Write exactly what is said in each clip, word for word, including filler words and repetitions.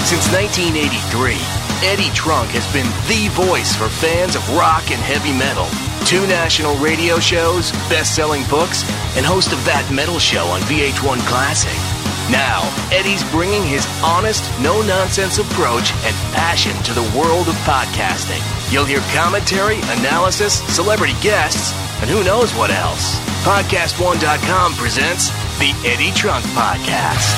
Since nineteen eighty-three, Eddie Trunk has been the voice for fans of rock and heavy metal. Two national radio shows, best-selling books, and host of That Metal Show on V H one Classic. Now, Eddie's bringing his honest, no-nonsense approach and passion to the world of podcasting. You'll hear commentary, analysis, celebrity guests, and who knows what else. podcast one dot com presents The Eddie Trunk Podcast.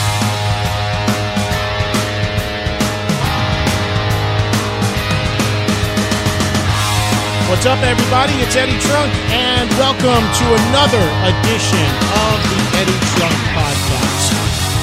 What's up, everybody? It's Eddie Trunk, and welcome to another edition of the Eddie Trunk Podcast.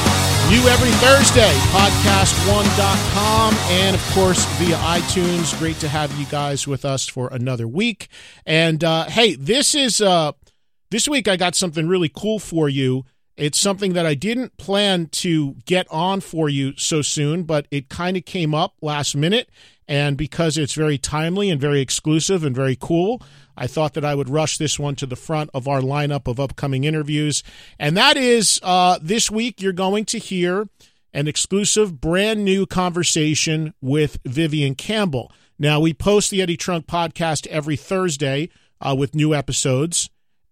New every Thursday, podcast one dot com, and of course via iTunes. Great to have you guys with us for another week. And uh, hey, this is uh, this week I got something really cool for you. It's something that I didn't plan to get on for you so soon, but it kind of came up last minute. And because it's very timely and very exclusive and very cool, I thought that I would rush this one to the front of our lineup of upcoming interviews. And that is, uh, this week you're going to hear an exclusive, brand new conversation with Vivian Campbell. Now, we post the Eddie Trunk Podcast every Thursday uh, with new episodes.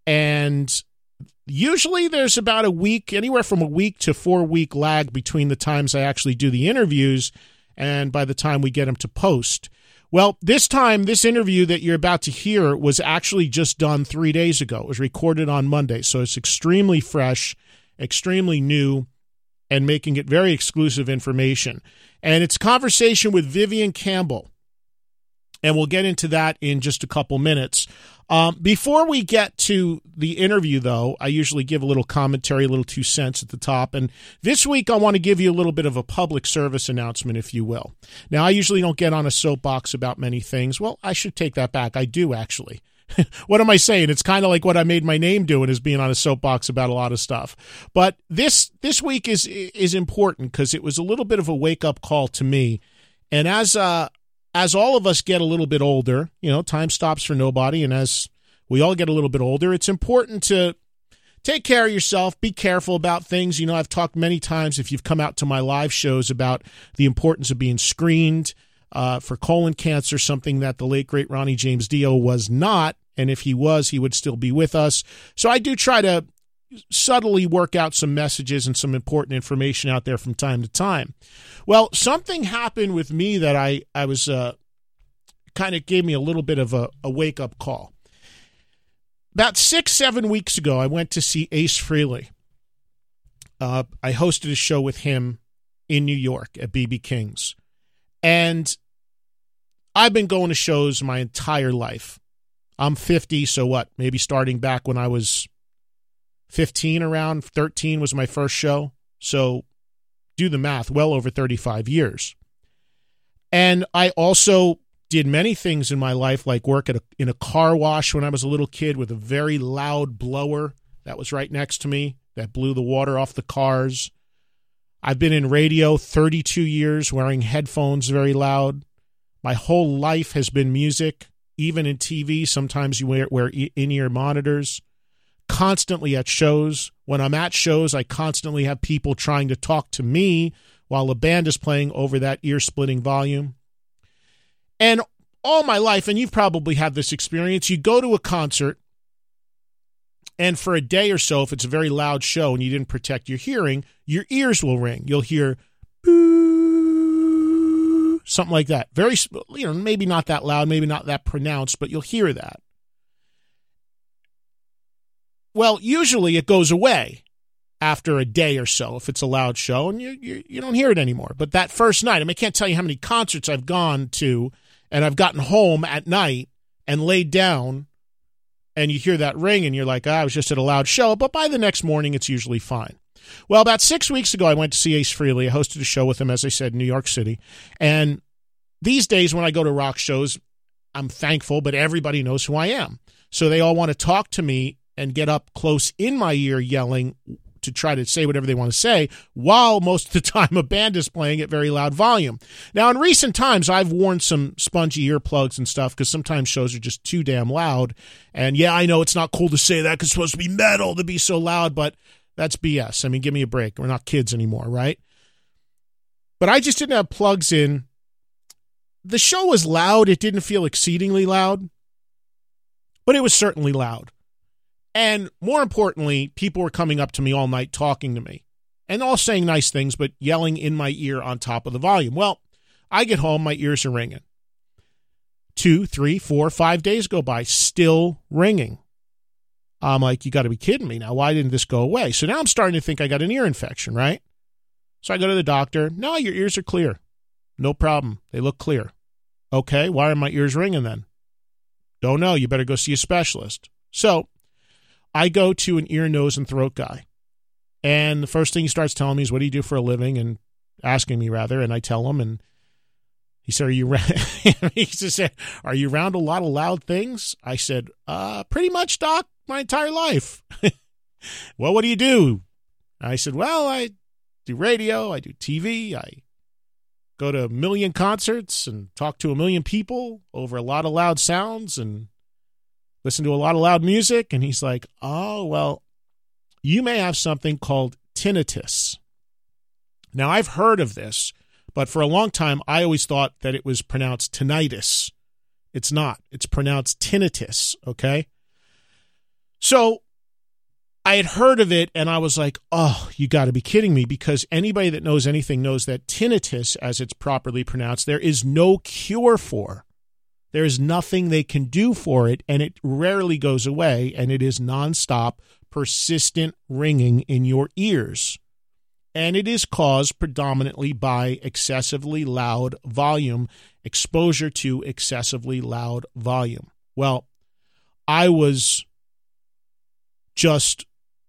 And usually there's about a week, anywhere from a week to four-week lag between the times I actually do the interviews and by the time we get them to post. Well, this time, this interview that you're about to hear was actually just done three days ago. It was recorded on Monday, so it's extremely fresh, extremely new, and making it very exclusive information. And it's a conversation with Vivian Campbell, and we'll get into that in just a couple minutes. Um, before we get to the interview, though, I usually give a little commentary, a little two cents at the top. And this week, I want to give you a little bit of a public service announcement, if you will. Now, I usually don't get on a soapbox about many things. Well, I should take that back. I do, actually. What am I saying? It's kind of like what I made my name doing, is being on a soapbox about a lot of stuff. But this this week is is important because it was a little bit of a wake-up call to me. And as uh As all of us get a little bit older, you know, time stops for nobody, and as we all get a little bit older, it's important to take care of yourself, be careful about things. You know, I've talked many times, if you've come out to my live shows, about the importance of being screened uh, for colon cancer, something that the late, great Ronnie James Dio was not, and if he was, he would still be with us. So I do try to subtly work out some messages and some important information out there from time to time. Well, something happened with me that I, I was uh, kind of gave me a little bit of a, a wake-up call. About six, seven weeks ago, I went to see Ace Frehley. Uh, I hosted a show with him in New York at B B King's. And I've been going to shows my entire life. I'm fifty, so what? Maybe starting back when I was fifteen, around thirteen was my first show. So do the math, well over thirty-five years. And I also did many things in my life, like work at a, in a car wash when I was a little kid with a very loud blower that was right next to me that blew the water off the cars. I've been in radio thirty-two years wearing headphones very loud. My whole life has been music, even in T V. Sometimes you wear, wear in-ear monitors. Constantly at shows. When I'm at shows, I constantly have people trying to talk to me while the band is playing over that ear-splitting volume. And all my life, and you've probably had this experience, you go to a concert, and for a day or so, if it's a very loud show and you didn't protect your hearing, your ears will ring. You'll hear boo, something like that. Very, you know, maybe not that loud, maybe not that pronounced, but you'll hear that. Well, usually it goes away after a day or so if it's a loud show, and you, you you don't hear it anymore. But that first night, I mean, I can't tell you how many concerts I've gone to, and I've gotten home at night and laid down, and you hear that ring, and you're like, ah, I was just at a loud show. But by the next morning, it's usually fine. Well, about six weeks ago, I went to see Ace Frehley. I hosted a show with him, as I said, in New York City. And these days, when I go to rock shows, I'm thankful, but everybody knows who I am. So they all want to talk to me and get up close in my ear yelling to try to say whatever they want to say, while most of the time a band is playing at very loud volume. Now, in recent times, I've worn some spongy earplugs and stuff because sometimes shows are just too damn loud. And yeah, I know it's not cool to say that because it's supposed to be metal to be so loud, but that's B S. I mean, give me a break. We're not kids anymore, right? But I just didn't have plugs in. The show was loud. It didn't feel exceedingly loud, but it was certainly loud. And more importantly, people were coming up to me all night talking to me and all saying nice things, but yelling in my ear on top of the volume. Well, I get home, my ears are ringing. Two, three, four, five days go by, still ringing. I'm like, you got to be kidding me now. Why didn't this go away? So now I'm starting to think I got an ear infection, right? So I go to the doctor. No, your ears are clear. No problem. They look clear. Okay, why are my ears ringing then? Don't know. You better go see a specialist. So I go to an ear, nose, and throat guy. And the first thing he starts telling me is, what do you do for a living? And asking me, rather. And I tell him, and he said, are you, he said, are you around a lot of loud things? I said, uh, pretty much, doc, my entire life. Well, what do you do? I said, well, I do radio, I do T V, I go to a million concerts and talk to a million people over a lot of loud sounds and listen to a lot of loud music. And he's like, oh, well, you may have something called tinnitus. Now, I've heard of this, but for a long time, I always thought that it was pronounced tinnitus. It's not. It's pronounced tinnitus, okay? So I had heard of it, and I was like, oh, you got to be kidding me, because anybody that knows anything knows that tinnitus, as it's properly pronounced, there is no cure for. There is nothing they can do for it, and it rarely goes away, and it is nonstop, persistent ringing in your ears. And it is caused predominantly by excessively loud volume, exposure to excessively loud volume. Well, I was just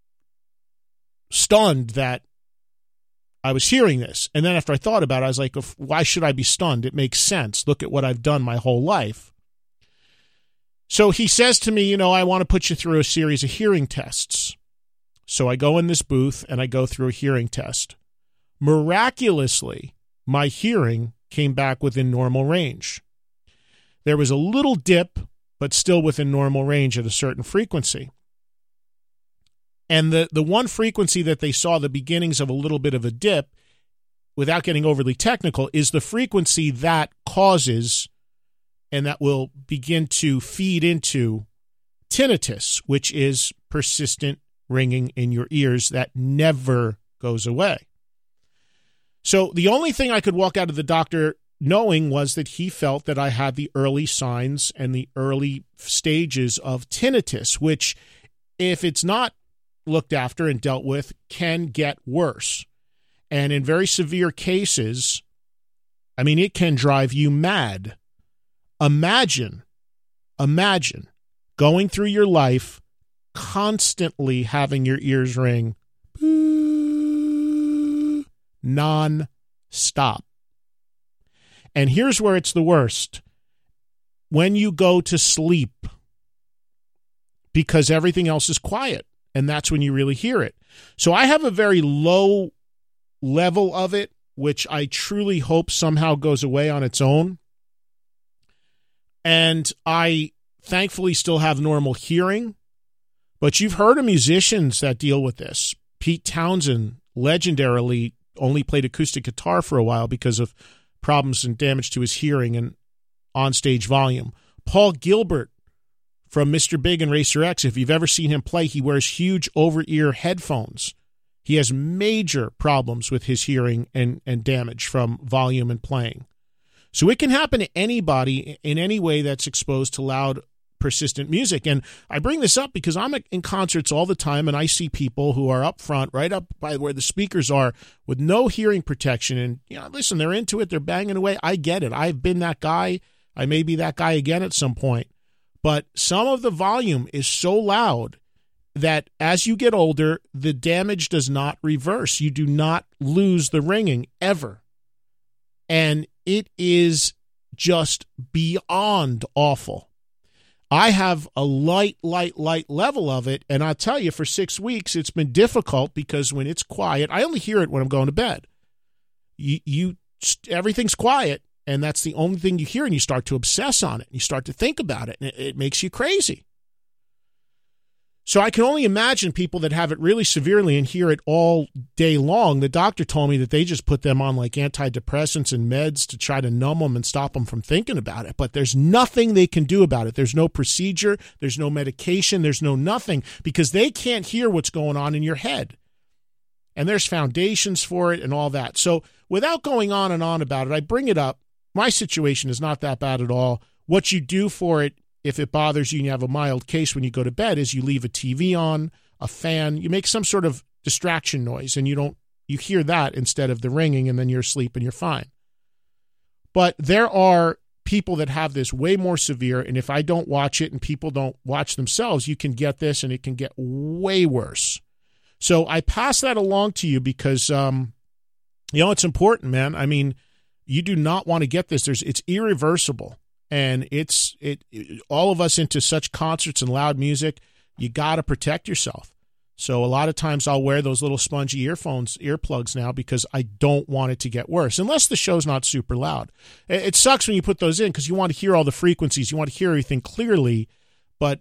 stunned that I was hearing this. And then after I thought about it, I was like, why should I be stunned? It makes sense. Look at what I've done my whole life. So he says to me, you know, I want to put you through a series of hearing tests. So I go in this booth and I go through a hearing test. Miraculously, my hearing came back within normal range. There was a little dip, but still within normal range at a certain frequency. And the, the one frequency that they saw the beginnings of a little bit of a dip, without getting overly technical, is the frequency that causes and that will begin to feed into tinnitus, which is persistent ringing in your ears that never goes away. So the only thing I could walk out of the doctor knowing was that he felt that I had the early signs and the early stages of tinnitus, which, if it's not looked after and dealt with, can get worse. And in very severe cases, I mean, it can drive you mad. Imagine, imagine going through your life constantly having your ears ring non-stop. And here's where it's the worst. When you go to sleep, because everything else is quiet, and that's when you really hear it. So I have a very low level of it, which I truly hope somehow goes away on its own. And I thankfully still have normal hearing. But you've heard of musicians that deal with this. Pete Townsend legendarily only played acoustic guitar for a while because of problems and damage to his hearing and onstage volume. Paul Gilbert from Mister Big and Racer X, if you've ever seen him play, he wears huge over-ear headphones. He has major problems with his hearing and, and damage from volume and playing. So it can happen to anybody in any way that's exposed to loud, persistent music. And I bring this up because I'm in concerts all the time, and I see people who are up front, right up by where the speakers are, with no hearing protection. And, you know, listen, they're into it. They're banging away. I get it. I've been that guy. I may be that guy again at some point. But some of the volume is so loud that as you get older, the damage does not reverse. You do not lose the ringing ever. And it is just beyond awful. I have a light, light, light level of it, and I'll tell you, for six weeks, it's been difficult because when it's quiet, I only hear it when I'm going to bed. You, you, everything's quiet, and that's the only thing you hear, and you start to obsess on it, and you start to think about it, and it, it makes you crazy. So I can only imagine people that have it really severely and hear it all day long. The doctor told me that they just put them on like antidepressants and meds to try to numb them and stop them from thinking about it. But there's nothing they can do about it. There's no procedure. There's no medication. There's no nothing because they can't hear what's going on in your head. And there's foundations for it and all that. So without going on and on about it, I bring it up. My situation is not that bad at all. What you do for it, if it bothers you and you have a mild case when you go to bed, is you leave a T V on, a fan, you make some sort of distraction noise, and you don't you hear that instead of the ringing, and then you're asleep and you're fine. But there are people that have this way more severe, and if I don't watch it and people don't watch themselves, you can get this, and it can get way worse. So I pass that along to you because, um, you know, it's important, man. I mean, you do not want to get this. There's it's irreversible. And it's it, it all of us into such concerts and loud music, you got to protect yourself. So a lot of times I'll wear those little spongy earphones, earplugs now because I don't want it to get worse, unless the show's not super loud. It, it sucks when you put those in because you want to hear all the frequencies. You want to hear everything clearly. But,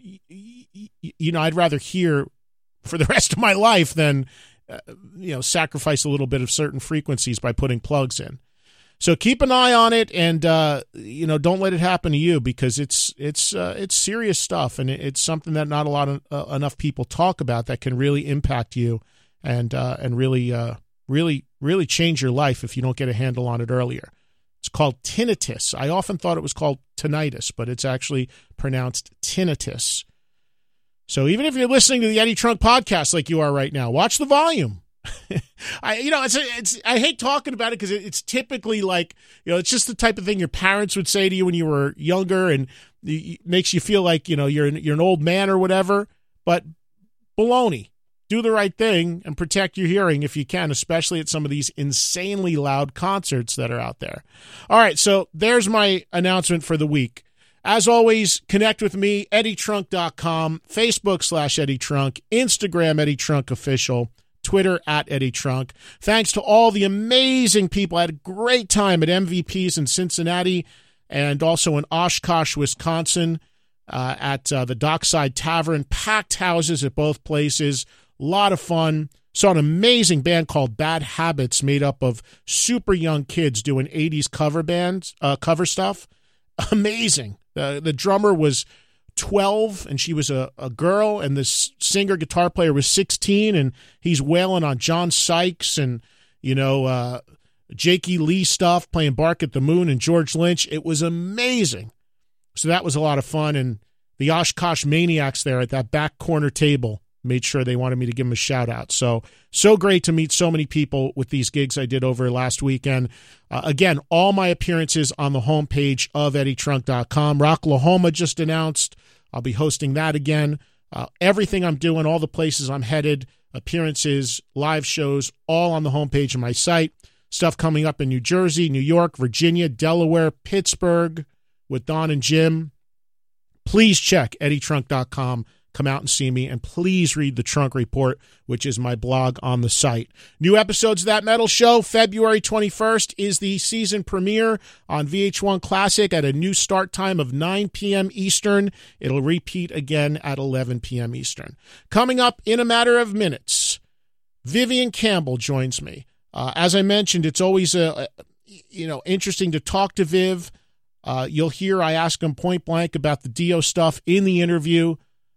you know, I'd rather hear for the rest of my life than, uh, you know, sacrifice a little bit of certain frequencies by putting plugs in. So keep an eye on it, and uh, you know, don't let it happen to you because it's it's uh, it's serious stuff, and it's something that not a lot of uh, enough people talk about that can really impact you, and uh, and really uh, really really change your life if you don't get a handle on it earlier. It's called tinnitus. I often thought it was called tinnitus, but it's actually pronounced tinnitus. So even if you're listening to the Eddie Trunk podcast like you are right now, watch the volume. I, you know, it's, it's, I hate talking about it because it, it's typically like, you know, it's just the type of thing your parents would say to you when you were younger, and it makes you feel like, you know, you're an, you're an old man or whatever, but baloney. Do the right thing and protect your hearing if you can, especially at some of these insanely loud concerts that are out there. All right. So there's my announcement for the week. As always, connect with me, Eddie Trunk dot com, Facebook slash Eddie Trunk, Instagram Eddie Trunk Official, Twitter at Eddie Trunk. Thanks to all the amazing people. I had a great time at M V Ps in Cincinnati and also in Oshkosh, Wisconsin, uh, at uh, the Dockside Tavern. Packed houses at both places. A lot of fun. Saw an amazing band called Bad Habits made up of super young kids doing eighties cover bands, uh, cover stuff. Amazing. Uh, the drummer was twelve, and she was a, a girl, and this singer guitar player was sixteen, and he's wailing on John Sykes and, you know, uh, Jakey Lee stuff, playing Bark at the Moon and George Lynch. It was amazing. So that was a lot of fun, and the Oshkosh Maniacs there at that back corner table made sure they wanted me to give them a shout out. So, so great to meet so many people with these gigs I did over last weekend. Uh, again, all my appearances on the homepage of Eddie Trunk dot com. Rocklahoma just announced. I'll be hosting that again. Uh, everything I'm doing, all the places I'm headed, appearances, live shows, all on the homepage of my site. Stuff coming up in New Jersey, New York, Virginia, Delaware, Pittsburgh with Don and Jim. Please check Eddie Trunk dot com. Come out and see me, and please read the Trunk Report, which is my blog on the site. New episodes of That Metal Show, February twenty-first is the season premiere on V H one Classic at a new start time of nine p.m. Eastern. It'll repeat again at eleven p.m. Eastern. Coming up in a matter of minutes, Vivian Campbell joins me. Uh, as I mentioned, it's always a, a you know interesting to talk to Viv. Uh, you'll hear I ask him point blank about the Dio stuff in the interview.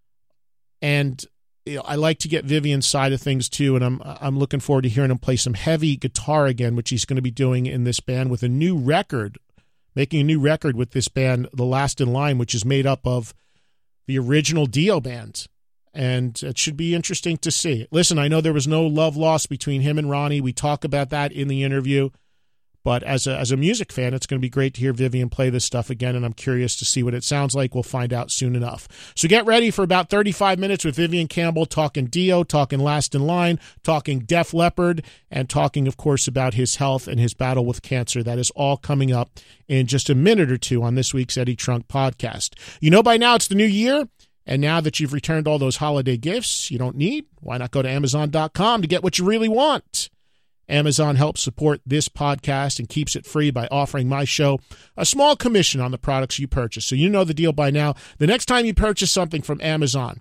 And you know, I like to get Vivian's side of things too, and I'm I'm looking forward to hearing him play some heavy guitar again, which he's going to be doing in this band with a new record, making a new record with this band, The Last in Line, which is made up of the original Dio band, and it should be interesting to see. Listen, I know there was no love lost between him and Ronnie. We talk about that in the interview. But as a, as a music fan, it's going to be great to hear Vivian play this stuff again, and I'm curious to see what it sounds like. We'll find out soon enough. So get ready for about thirty-five minutes with Vivian Campbell, talking Dio, talking Last in Line, talking Def Leppard, and talking, of course, about his health and his battle with cancer. That is all coming up in just a minute or two on this week's Eddie Trunk podcast. You know by now it's the new year, and now that you've returned all those holiday gifts you don't need, why not go to Amazon dot com to get what you really want? Amazon helps support this podcast and keeps it free by offering my show a small commission on the products you purchase. So you know the deal by now. The next time you purchase something from Amazon,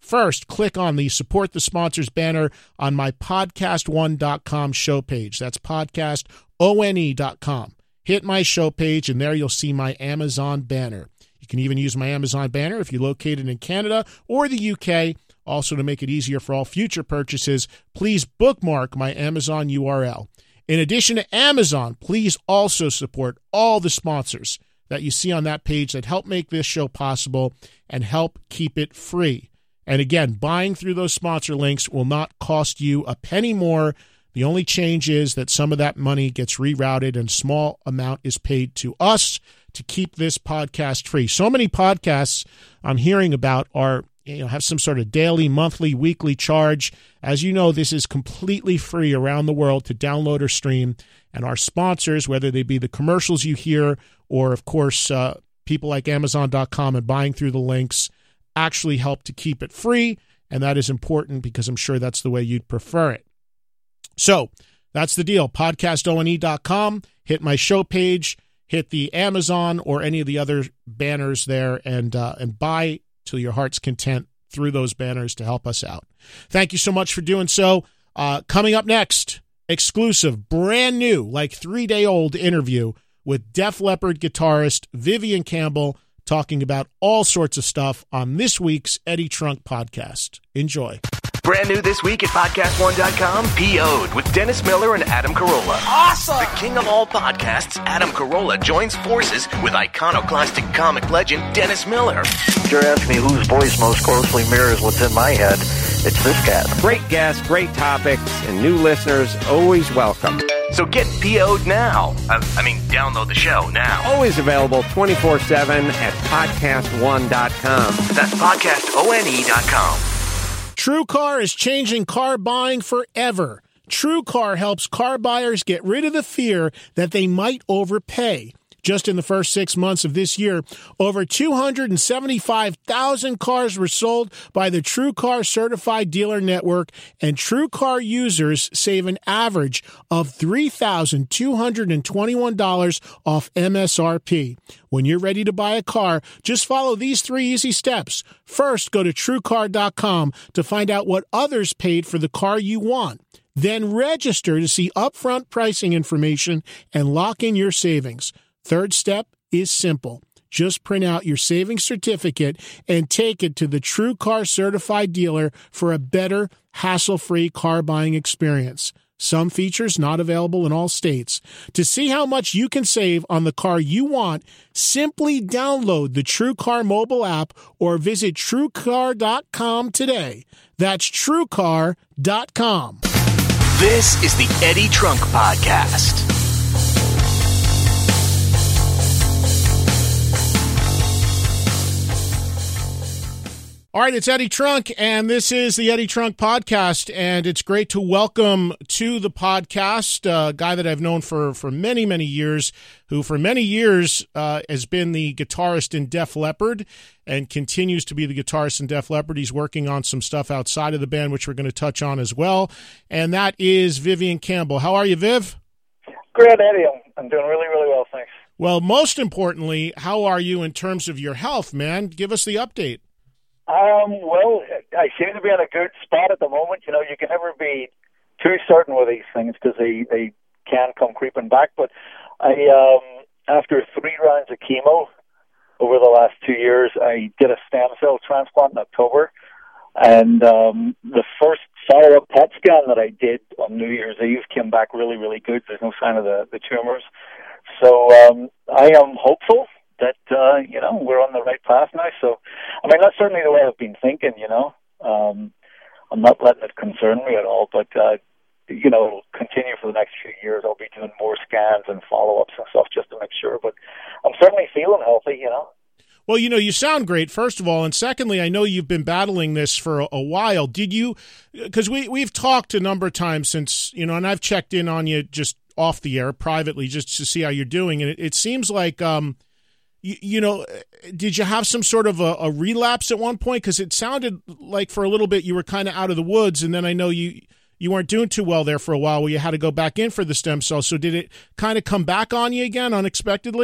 First, click on the Support the Sponsors banner on my podcast one dot com show page. That's podcast one dot com. Hit my show page, and there you'll see my Amazon banner. You can even use my Amazon banner if you're located in Canada or the U K. Also, to make it easier for all future purchases, please bookmark my Amazon U R L. In addition to Amazon, please also support all the sponsors that you see on that page that help make this show possible and help keep it free. And again, buying through those sponsor links will not cost you a penny more. The only change is that some of that money gets rerouted and a small amount is paid to us to keep this podcast free. So many podcasts I'm hearing about are, you know, have some sort of daily, monthly, weekly charge. As you know, this is completely free around the world to download or stream. And our sponsors, whether they be the commercials you hear or, of course, uh, people like Amazon dot com and buying through the links, actually help to keep it free. And that is important because I'm sure that's the way you'd prefer it. So that's the deal. podcast one dot com. Hit my show page. Hit the Amazon or any of the other banners there and uh, and buy to your heart's content through those banners to help us out. Thank you so much for doing so. Uh, coming up next, exclusive, brand new, like three-day-old interview with Def Leppard guitarist Vivian Campbell talking about all sorts of stuff on this week's Eddie Trunk podcast. Enjoy. Brand new this week at podcast one dot com, P O'd with Dennis Miller and Adam Carolla. Awesome! The king of all podcasts, Adam Carolla, joins forces with iconoclastic comic legend Dennis Miller. If you're asking me whose voice most closely mirrors what's in my head, it's this cat. Great guests, great topics, and new listeners always welcome. So get P O'd now. I, I mean, download the show now. Always available twenty-four seven at podcast one dot com. That's podcast one dot com. TrueCar is changing car buying forever. TrueCar helps car buyers get rid of the fear that they might overpay. Just in the first six months of this year, over two hundred seventy-five thousand cars were sold by the TrueCar Certified Dealer Network, and TrueCar users save an average of three thousand two hundred twenty-one dollars off M S R P. When you're ready to buy a car, just follow these three easy steps. First, go to true car dot com to find out what others paid for the car you want. Then register to see upfront pricing information and lock in your savings. Third step is simple. Just print out your savings certificate and take it to the TrueCar Certified Dealer for a better, hassle-free car buying experience. Some features not available in all states. To see how much you can save on the car you want, simply download the TrueCar mobile app or visit true car dot com today. That's true car dot com. This is the Eddie Trunk Podcast. All right, it's Eddie Trunk, and this is the Eddie Trunk Podcast, and it's great to welcome to the podcast a guy that I've known for, for many, many years, who for many years uh, has been the guitarist in Def Leppard and continues to be the guitarist in Def Leppard. He's working on some stuff outside of the band, which we're going to touch on as well, and that is Vivian Campbell. How are you, Viv? Great, Eddie. I'm, I'm doing really, really well, thanks. Well, most importantly, how are you in terms of your health, man? Give us the update. Um, well, I seem to be in a good spot at the moment. You know, you can never be too certain with these things because they, they can come creeping back. But I, um, after three rounds of chemo over the last two years, I did a stem cell transplant in October. And um, the first follow-up P E T scan that I did on New Year's Eve came back really, really good. There's no sign of the, the tumors. So um, I am hopeful that, uh, you know, we're on the right path now. So, I mean, that's certainly the way I've been thinking, you know. Um, I'm not letting it concern me at all, but, uh, you know, it'll continue for the next few years. I'll be doing more scans and follow-ups and stuff just to make sure. But I'm certainly feeling healthy, you know. Well, you know, you sound great, first of all. And secondly, I know you've been battling this for a, a while. Did you, because we, we've talked a number of times since, you know, and I've checked in on you just off the air privately just to see how you're doing. And it, it seems like, um, you, you know, did you have some sort of a, a relapse at one point? Because it sounded like for a little bit you were kind of out of the woods. And then I know you, you weren't doing too well there for a while where you had to go back in for the stem cells. So did it kind of come back on you again unexpectedly? It,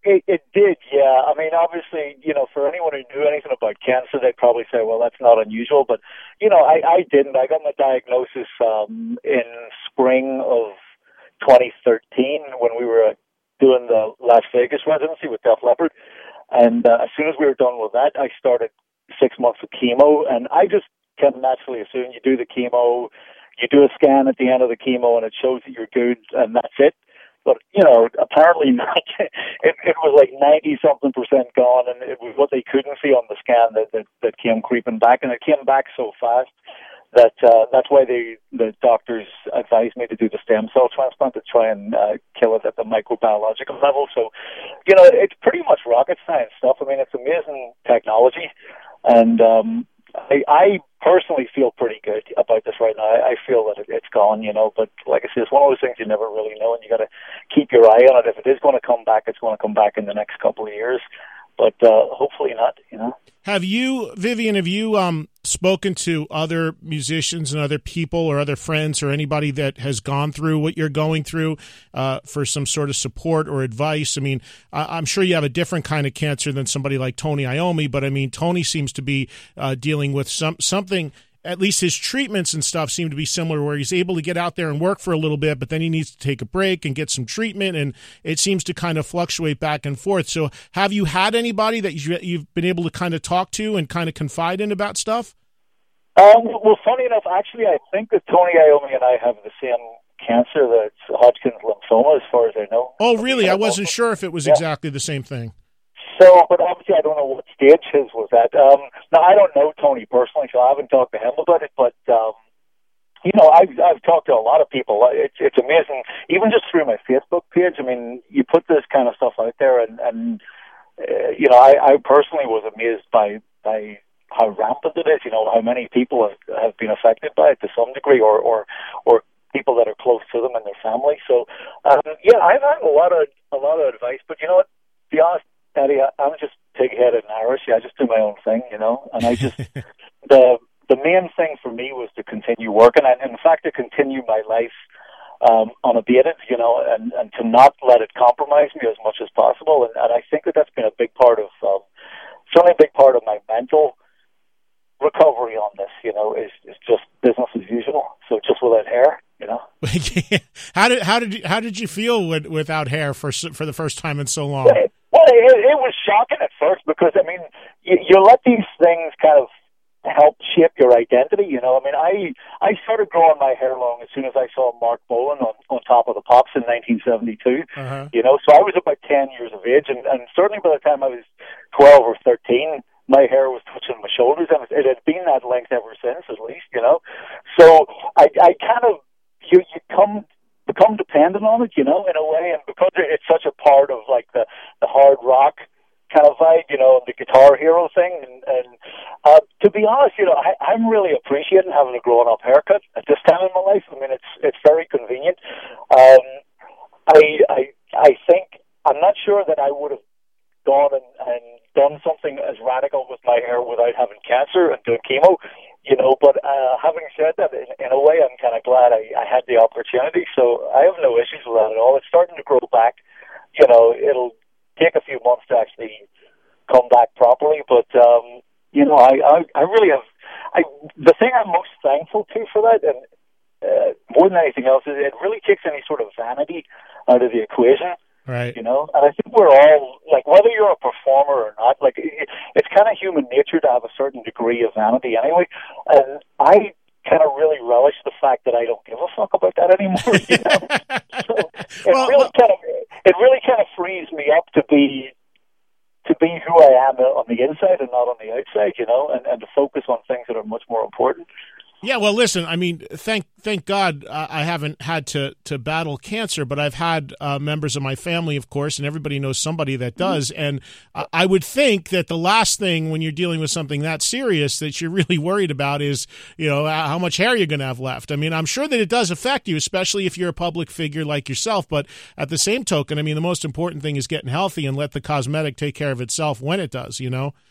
it, it did, yeah. I mean, obviously, you know, for anyone who knew anything about cancer, they'd probably say, well, that's not unusual. But, you know, I, I didn't. I got my diagnosis um, in spring of twenty thirteen when we were doing the Las Vegas residency with Def Leppard. And uh, as soon as we were done with that, I started six months of chemo. And I just kind of naturally assume you do the chemo, you do a scan at the end of the chemo, and it shows that you're good, and that's it. But, you know, apparently not. it, it was like ninety-something percent gone, and it was what they couldn't see on the scan that, that, that came creeping back, and it came back so fast that uh, that's why they, the doctors advised me to do the stem cell transplant to try and uh, kill it at the microbiological level. So, you know, it's pretty much rocket science stuff. I mean, it's amazing technology, and um, I, I personally feel pretty good about this right now. I, I feel that it, it's gone, you know, but like I said, it's one of those things you never really know, and you got to keep your eye on it. If it is going to come back, it's going to come back in the next couple of years, but uh, hopefully not, you know. Have you, Vivian, have you um, spoken to other musicians and other people or other friends or anybody that has gone through what you're going through uh, for some sort of support or advice? I mean, I'm sure you have a different kind of cancer than somebody like Tony Iommi, but I mean, Tony seems to be uh, dealing with some something. At least his treatments and stuff seem to be similar, where he's able to get out there and work for a little bit, but then he needs to take a break and get some treatment, and it seems to kind of fluctuate back and forth. So have you had anybody that you've been able to kind of talk to and kind of confide in about stuff? Um, well, funny enough, actually, I think that Tony Iommi and I have the same cancer, that's Hodgkin's lymphoma, as far as I know. Oh, really? I wasn't sure if it was yeah. exactly the same thing. So, but obviously I don't know what stage his was at. Um, now, I don't know Tony personally, so I haven't talked to him about it, but, um, you know, I've, I've talked to a lot of people. It's, it's amazing, even just through my Facebook page. I mean, you put this kind of stuff out there, and, and uh, you know, I, I personally was amazed by, by how rampant it is, you know, how many people have, have been affected by it to some degree, or, or, or people that are close to them and their family. So, um, yeah, I've had a lot of, a lot of advice, but you know what, to be honest, Eddie, I'm just pig-headed and Irish. I just do my own thing, you know, and I just, the the main thing for me was to continue working, and in fact to continue my life um, unabated, you know, and, and to not let it compromise me as much as possible. And, and I think that that's been a big part of, um, certainly a big part of my mental recovery on this, you know, is, is just business as usual. So just without hair, you know. how did how did you, how did you feel with, without hair for for the first time in so long? Well, it, it was shocking at first because, I mean, you, you let these things kind of help shape your identity, you know. I mean, I I started growing my hair long as soon as I saw Mark Bolan on, on Top of the Pops in nineteen seventy-two, uh-huh. you know. So I was about ten years of age, and, and certainly by the time I was twelve or thirteen, my hair was touching my shoulders, and it had been that length ever since, at least, you know. So I, I kind of, you, you come... become dependent on it, you know, in a way, and because it's such a part of like the, the hard rock kind of vibe, you know, the Guitar Hero thing, and, and uh, to be honest, you know, I, I'm really appreciating having a grown up haircut at this time in my life. I mean, it's it's very convenient. Um, I I I think I'm not sure that I would have gone and, and done something as radical with my hair without having cancer and doing chemo. You know, but uh, having said that, in, in a way, I'm kind of glad I, I had the opportunity. So I have no issues with that at all. It's starting to grow back. You know, it'll take a few months to actually come back properly. But, um, you know, I, I, I really have... I, the thing I'm most thankful to for that, and uh, more than anything else, is it really takes any sort of vanity out of the equation. Right. You know, and I think we're all, like, whether you're a performer or not, like, it, it's kind of human nature to have a certain degree of vanity anyway. And I kind of really relish the fact that I don't give a fuck about that anymore, you know? So it well, really well, kind of, it really kind of frees me up to be, to be who I am on the inside and not on the outside, you know, and, and to focus on things that are much more important. Yeah, well, listen, I mean, thank thank God uh, I haven't had to, to battle cancer, but I've had uh, members of my family, of course, and everybody knows somebody that does. And uh, I would think that the last thing when you're dealing with something that serious that you're really worried about is, you know, how much hair you're going to have left. I mean, I'm sure that it does affect you, especially if you're a public figure like yourself. But at the same token, I mean, the most important thing is getting healthy and let the cosmetic take care of itself when it does, you know?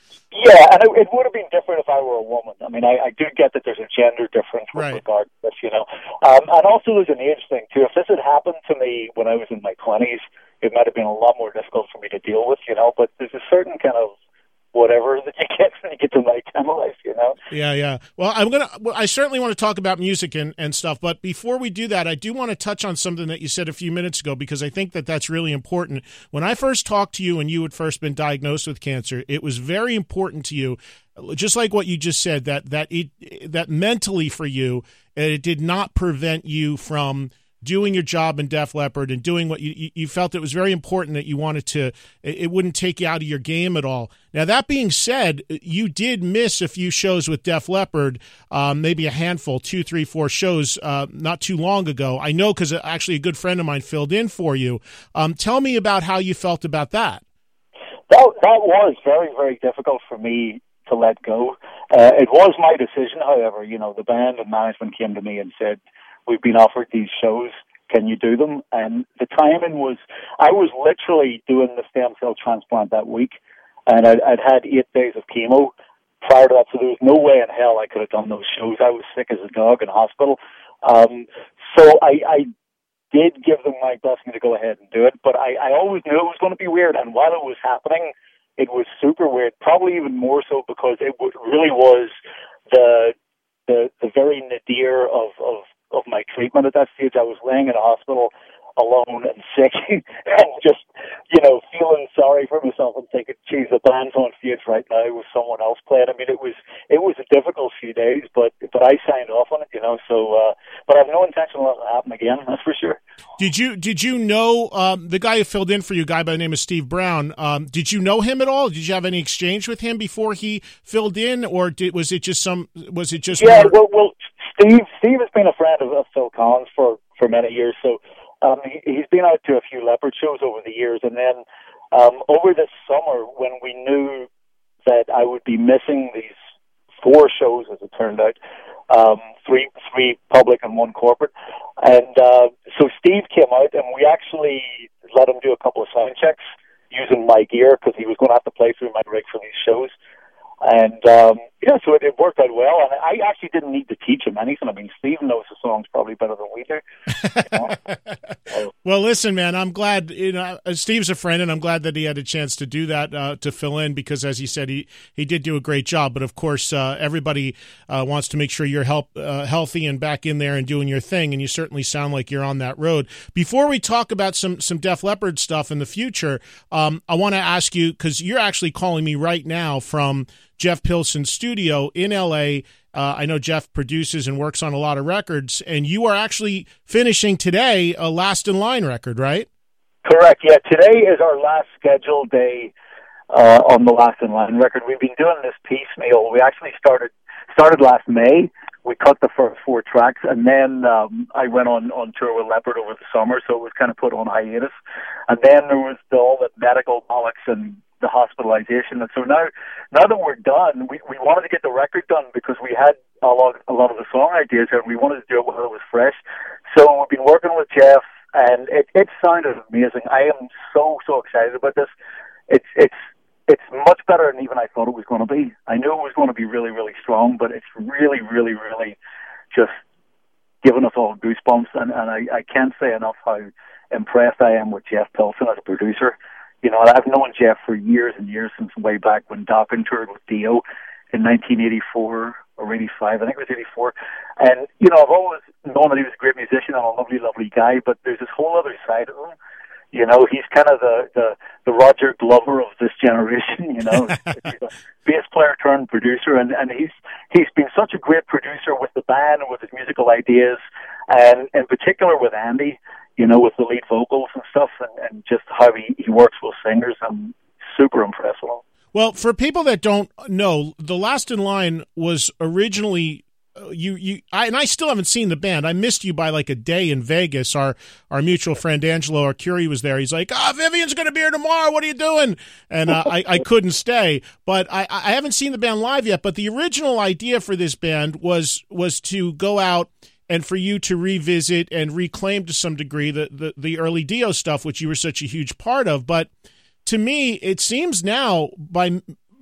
Yeah, and it, it would have been different if I were a woman. I mean, I, I do get that there's a gender difference with right. regard to this, you know. Um, and also there's an age thing, too. If this had happened to me when I was in my twenties, it might have been a lot more difficult for me to deal with, you know. But there's a certain kind of whatever that you get when you get to my time of life, you know? Yeah, yeah. Well, I'm gonna. Well, I certainly want to talk about music and, and stuff, but before we do that, I do want to touch on something that you said a few minutes ago, because I think that that's really important. When I first talked to you and you had first been diagnosed with cancer, it was very important to you, just like what you just said, that that it that mentally for you, it did not prevent you from doing your job in Def Leppard and doing what you you felt it was very important that you wanted to, it wouldn't take you out of your game at all. Now, that being said, you did miss a few shows with Def Leppard, um, maybe a handful, two, three, four shows uh, not too long ago. I know because actually a good friend of mine filled in for you. Um, tell me about how you felt about that. That, that was very, very difficult for me to let go. Uh, it was my decision, however. You know, the band and management came to me and said, we've been offered these shows, can you do them? And the timing was, I was literally doing the stem cell transplant that week, and I'd, I'd had eight days of chemo prior to that, so there was no way in hell I could have done those shows. I was sick as a dog in hospital. Um, so I, I did give them my blessing to go ahead and do it, but I, I always knew it was going to be weird, and while it was happening, it was super weird, probably even more so because it really was the the, the very nadir of, of of my treatment at that stage. I was laying in a hospital alone and sick and just, you know, feeling sorry for myself and thinking, geez, the band's on stage right now with someone else playing. I mean, it was it was a difficult few days, but but I signed off on it, you know, so, uh, but I have no intention of letting it happen again, that's for sure. Did you did you know um, the guy who filled in for you, a guy by the name of Steve Brown, um, did you know him at all? Did you have any exchange with him before he filled in, or did, was it just some, was it just Yeah, more... well, well, Steve Steve has been a friend of, of Phil Collins for, for many years, so um, he, he's been out to a few Leopard shows over the years, and then um, over this summer when we knew that I would be missing these four shows, as it turned out, um, three three public and one corporate, and uh, so Steve came out, and we actually let him do a couple of sound checks using my gear because he was going to have to play through my rig for these shows. And, um, yeah, so it, it worked out well. And I actually didn't need to teach him anything. I mean, Steve knows the songs probably better than we do. You know? Well, listen, man, I'm glad, you know, Steve's a friend, and I'm glad that he had a chance to do that, uh, to fill in, because as he said, he, he did do a great job. But of course, uh, everybody uh, wants to make sure you're help, uh, healthy and back in there and doing your thing. And you certainly sound like you're on that road. Before we talk about some, some Def Leppard stuff in the future, um, I want to ask you, because you're actually calling me right now from Jeff Pilson's studio in L A. Uh, I know Jeff produces and works on a lot of records, and you are actually finishing today a Last in Line record, right? Correct, yeah. Today is our last scheduled day uh, on the Last in Line record. We've been doing this piecemeal. We actually started started last May. We cut the first four tracks, and then um, I went on, on tour with Leopard over the summer, so it was kind of put on hiatus. And then there was the, all the medical bollocks and the hospitalization, and so now now that we're done, we, we wanted to get the record done because we had a lot a lot of the song ideas and we wanted to do it while it was fresh. So we've been working with Jeff, and it, it sounded amazing. I am so so excited about this. It's it's it's much better than even I thought it was going to be. I knew it was going to be really really strong, but it's really really really just giving us all goosebumps, and, and I, I can't say enough how impressed I am with Jeff Pilson as a producer. You know, I've known Jeff for years and years, since way back when Dokken toured with Dio in nineteen eighty-four or eighty-five, I think it was eighty-four. And, you know, I've always known that he was a great musician and a lovely, lovely guy, but there's this whole other side of him. You know, he's kind of the, the, the Roger Glover of this generation, you know. He's a bass player turned producer, and, and he's he's been such a great producer with the band and with his musical ideas, and in particular with Andy, you know, with the lead vocals and stuff, and, and just how he, he works with singers. I'm super impressed with him. Well, for people that don't know, The Last in Line was originally uh, you you I, and I still haven't seen the band. I missed you by like a day in Vegas. Our our mutual friend Angelo Arcuri was there. He's like, "Ah, oh, Vivian's going to be here tomorrow. What are you doing?" And uh, I I couldn't stay, but I I haven't seen the band live yet. But the original idea for this band was was to go out and for you to revisit and reclaim to some degree the, the, the early Dio stuff, which you were such a huge part of. But to me, it seems now, by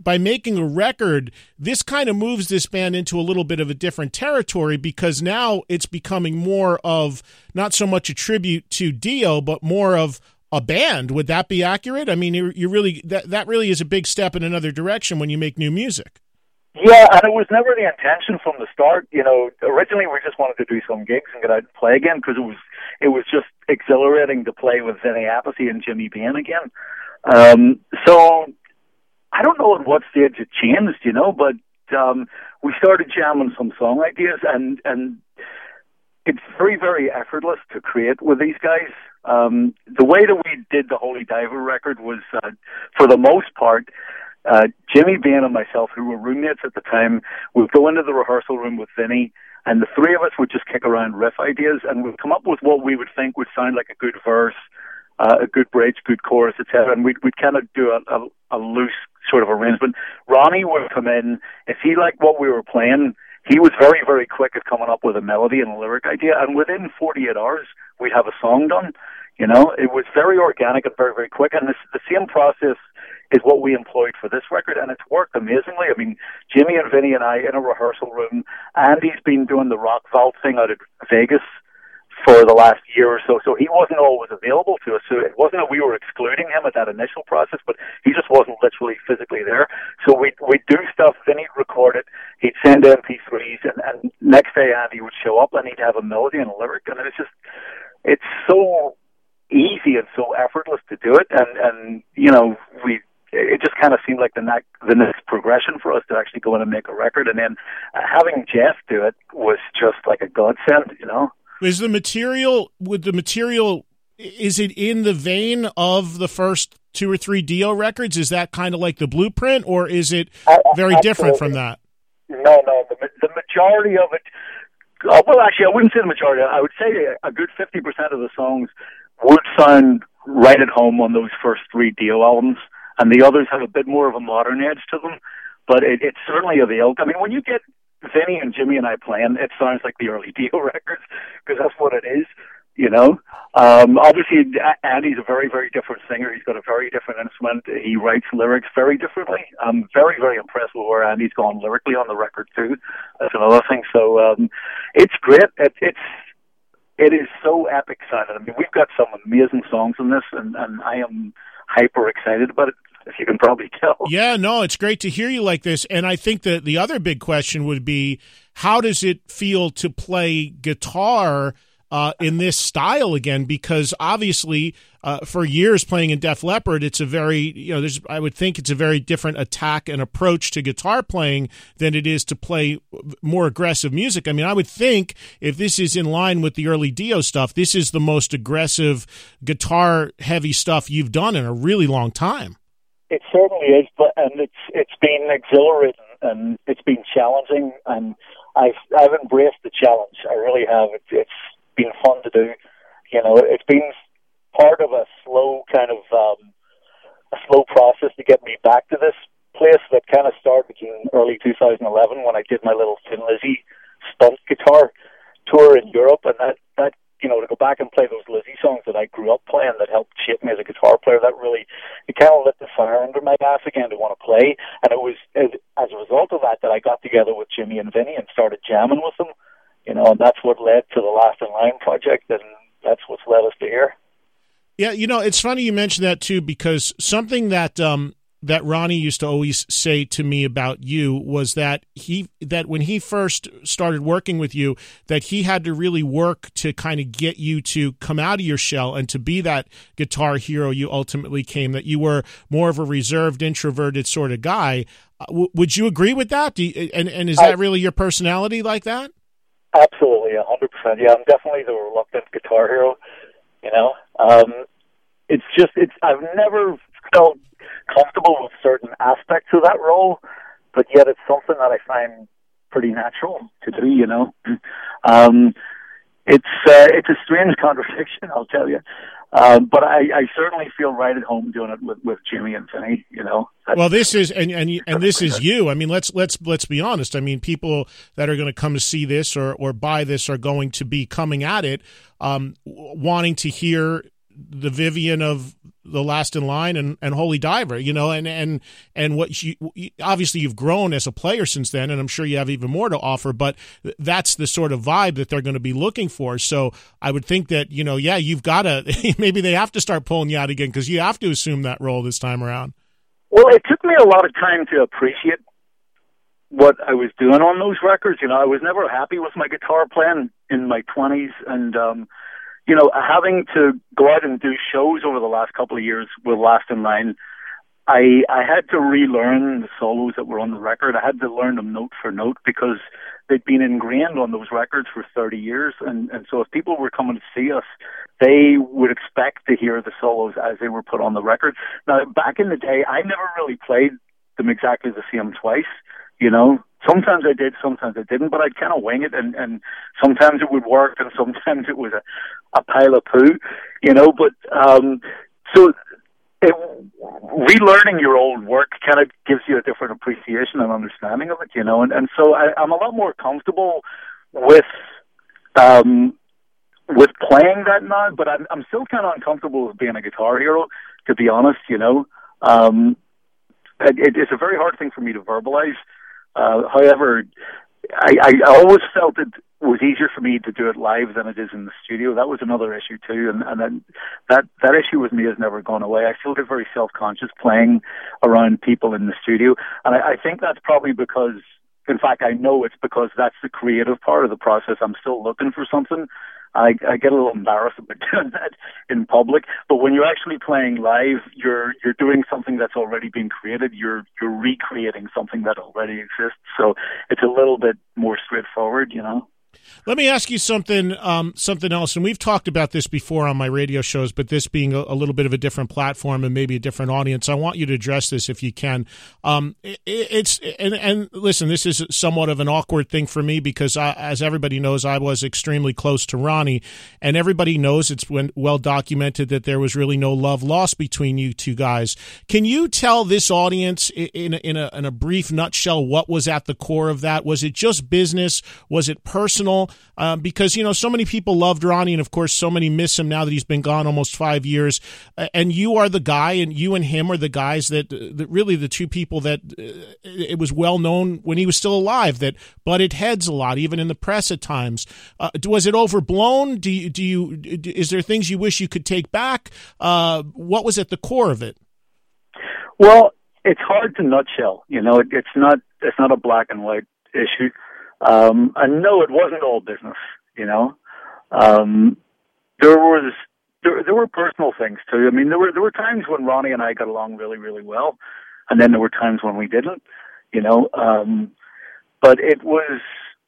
by making a record, this kind of moves this band into a little bit of a different territory, because now it's becoming more of not so much a tribute to Dio, but more of a band. Would that be accurate? I mean, you you really that that really is a big step in another direction when you make new music. Yeah, and it was never the intention from the start. You know, originally we just wanted to do some gigs and get out and play again, because it was it was just exhilarating to play with Vinny Appice and Jimmy Bain again. Um, so I don't know at what stage it changed, you know, but um, we started jamming some song ideas, and and it's very, very effortless to create with these guys. Um, the way that we did the Holy Diver record was, uh, for the most part, uh, Jimmy Bain and myself, who were roommates at the time, would go into the rehearsal room with Vinny, and the three of us would just kick around riff ideas, and we'd come up with what we would think would sound like a good verse, uh, a good bridge, good chorus, et cetera. And we'd, we'd kind of do a, a, a loose sort of arrangement. Ronnie would come in. If he liked what we were playing, he was very, very quick at coming up with a melody and a lyric idea, and within forty-eight hours, we'd have a song done. You know, it was very organic and very, very quick, and this, the same process is what we employed for this record, and it's worked amazingly. I mean, Jimmy and Vinny and I in a rehearsal room, Andy's been doing the rock vault thing out of Vegas for the last year or so, so he wasn't always available to us, so it wasn't that we were excluding him at that initial process, but he just wasn't literally physically there. So we'd, we'd do stuff, Vinny'd record it, he'd send M P threes, and, and next day Andy would show up and he'd have a melody and a lyric, and it's just, it's so easy and so effortless to do it, and, and you know, we it just kind of seemed like the next, the next progression for us to actually go in and make a record, and then uh, having Jeff do it was just like a godsend, you know. Is the material, would the material, is it in the vein of the first two or three Dio records? Is that kind of like the blueprint, or is it very uh, different from that? No, no, the, the majority of it, uh, well, actually, I wouldn't say the majority. I would say a good fifty percent of the songs would sound right at home on those first three Dio albums, and the others have a bit more of a modern edge to them, but it, it's certainly available. I mean, when you get Vinny and Jimmy and I playing, it sounds like the early Dio records, because that's what it is, you know. Um, obviously, Andy's a very, very different singer. He's got a very different instrument. He writes lyrics very differently. I'm very, very impressed with where Andy's gone lyrically on the record, too. That's another thing. So um, it's great. It, it's It is so epic sounding. I mean, we've got some amazing songs in this, and, and I am hyper excited about it, as you can probably tell. Yeah, no, it's great to hear you like this. And I think that the other big question would be, how does it feel to play guitar uh, in this style again? Because obviously, uh, for years playing in Def Leppard, it's a very, you know, there's, I would think it's a very different attack and approach to guitar playing than it is to play more aggressive music. I mean, I would think if this is in line with the early Dio stuff, this is the most aggressive guitar heavy stuff you've done in a really long time. It certainly is, but and it's it's been exhilarating and it's been challenging, and I've I've embraced the challenge. I really have. It's it's been fun to do. You know, it's been part of a slow kind of um, a slow process to get me back to this place that kind of started in early two thousand eleven when I did my little Thin Lizzy stunt guitar tour in Europe, and that that you know, to go back and play those Lizzy songs that I grew up playing that helped shape me as a guitar player, that really, it kind of lit the fire under my ass again to want to play. And it was as, as a result of that that I got together with Jimmy and Vinny and started jamming with them, you know, and that's what led to the Last in Line project, and that's what's led us to here. Yeah, you know, it's funny you mentioned that too, because something that um, that Ronnie used to always say to me about you was that he that when he first started working with you, that he had to really work to kind of get you to come out of your shell and to be that guitar hero you ultimately came, that you were more of a reserved, introverted sort of guy. Uh, w- would you agree with that? Do you, and, and is that I, really your personality like that? Absolutely, one hundred percent. Yeah, I'm definitely the reluctant guitar hero, you know. Um, it's just, it's I've never felt comfortable with certain aspects of that role, but yet it's something that I find pretty natural to do, you know. Um, it's uh, it's a strange contradiction, I'll tell you. Um, but I, I certainly feel right at home doing it with, with Jimmy and Vinny, you know. That's, well, this is and and and this is you. I mean, let's let's let's be honest. I mean, people that are going to come to see this or or buy this are going to be coming at it, um, wanting to hear the Vivian of The Last in Line and, and Holy Diver, you know, and, and, and what you, obviously you've grown as a player since then, and I'm sure you have even more to offer, but that's the sort of vibe that they're going to be looking for. So I would think that, you know, yeah, you've got to, maybe they have to start pulling you out again because you have to assume that role this time around. Well, it took me a lot of time to appreciate what I was doing on those records. You know, I was never happy with my guitar playing in my twenties, and, um, you know, having to go out and do shows over the last couple of years with Last in Line, I I had to relearn the solos that were on the record. I had to learn them note for note because they'd been ingrained on those records for thirty years. And, and so if people were coming to see us, they would expect to hear the solos as they were put on the record. Now, back in the day, I never really played them exactly the same twice, you know. Sometimes I did, sometimes I didn't, but I'd kind of wing it, and, and sometimes it would work, and sometimes it was a, a pile of poo, you know. But um, so it, relearning your old work kind of gives you a different appreciation and understanding of it, you know. And, and so I, I'm a lot more comfortable with um, with playing that now, but I'm, I'm still kind of uncomfortable with being a guitar hero, to be honest, you know. Um, it, it's a very hard thing for me to verbalize. Uh, however, I, I always felt it was easier for me to do it live than it is in the studio. That was another issue too, and, and then that that issue with me has never gone away. I still get very self-conscious playing around people in the studio, and I, I think that's probably because, in fact, I know it's because that's the creative part of the process. I'm still looking for something. I, I get a little embarrassed about doing that in public, but when you're actually playing live, you're you're doing something that's already been created. You're you're recreating something that already exists. So it's a little bit more straightforward, you know. Let me ask you something, um, something else, and we've talked about this before on my radio shows, but this being a, a little bit of a different platform and maybe a different audience, I want you to address this if you can. Um, it, it's and, and listen, this is somewhat of an awkward thing for me because, I, as everybody knows, I was extremely close to Ronnie, and everybody knows it's when, well documented that there was really no love lost between you two guys. Can you tell this audience in a, in a, in a brief nutshell what was at the core of that? Was it just business? Was it personal? Um, because, you know, so many people loved Ronnie, and of course so many miss him now that he's been gone almost five years. Uh, and you are the guy, and you and him are the guys that, that really the two people that uh, it was well known when he was still alive that butted heads a lot, even in the press at times. Uh, was it overblown? Do you, do you, is there things you wish you could take back? Uh, what was at the core of it? Well, it's hard to nutshell, you know, it, it's not, it's not a black and white issue. Um, and no, it wasn't all business, you know. Um, there was, there, there were personal things too. I mean, there were, there were times when Ronnie and I got along really, really well. And then there were times when we didn't, you know. Um, but it was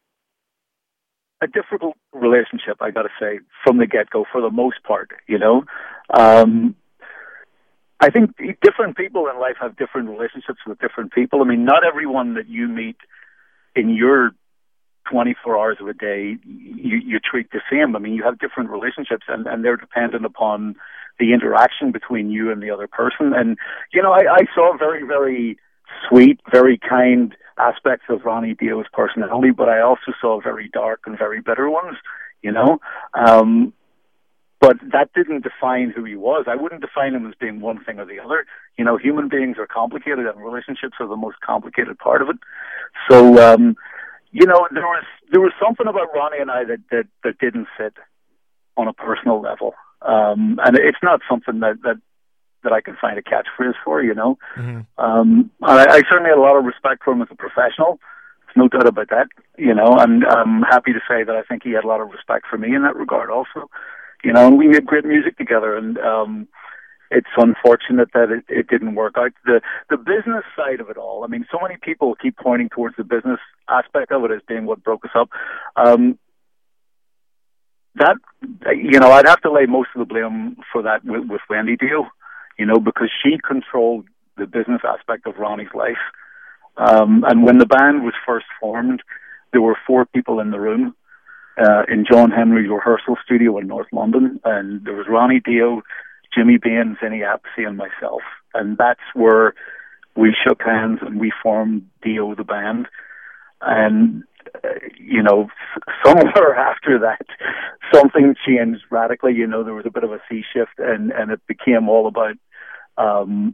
a difficult relationship, I gotta say, from the get-go for the most part, you know. Um, I think different people in life have different relationships with different people. I mean, not everyone that you meet in your twenty-four hours of a day, you, you treat the same. I mean, you have different relationships, and, and they're dependent upon the interaction between you and the other person. And, you know, I, I saw very, very sweet, very kind aspects of Ronnie Dio's personality, but I also saw very dark and very bitter ones, you know. Um, but that didn't define who he was. I wouldn't define him as being one thing or the other. You know, human beings are complicated, and relationships are the most complicated part of it. So, um, you know, there was there was something about Ronnie and I that, that, that didn't fit on a personal level. Um, and it's not something that, that, that I can find a catchphrase for, you know. Mm-hmm. Um, I, I certainly had a lot of respect for him as a professional. There's no doubt about that, you know, and I'm happy to say that I think he had a lot of respect for me in that regard also. You know, and we made great music together, and um, it's unfortunate that it, it didn't work out. The the business side of it all, I mean, so many people keep pointing towards the business aspect of it as being what broke us up. Um, that, you know, I'd have to lay most of the blame for that with, with Wendy Dio, you know, because she controlled the business aspect of Ronnie's life. Um, and when the band was first formed, there were four people in the room. Uh, in John Henry's rehearsal studio in North London, and there was Ronnie Dio, Jimmy Bain, Vinny Appice, and myself, and that's where we shook hands and we formed Dio the band. And uh, you know, somewhere after that, something changed radically. You know, there was a bit of a sea shift, and, and it became all about, um,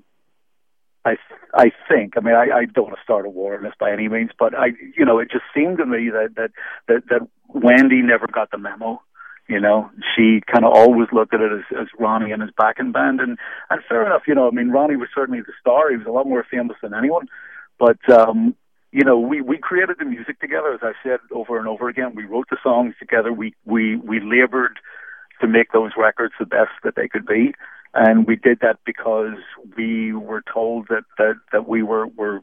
I I think, I mean, I, I don't want to start a war on this by any means, but I, you know, it just seemed to me that, that, that, that Wendy never got the memo. You know, she kind of always looked at it as, as Ronnie and his backing band, and, and fair enough, you know, I mean, Ronnie was certainly the star. He was a lot more famous than anyone, but, um, you know, we, we created the music together, as I said over and over again. We wrote the songs together. We, we, we labored to make those records the best that they could be. And we did that because we were told that, that, that we were, were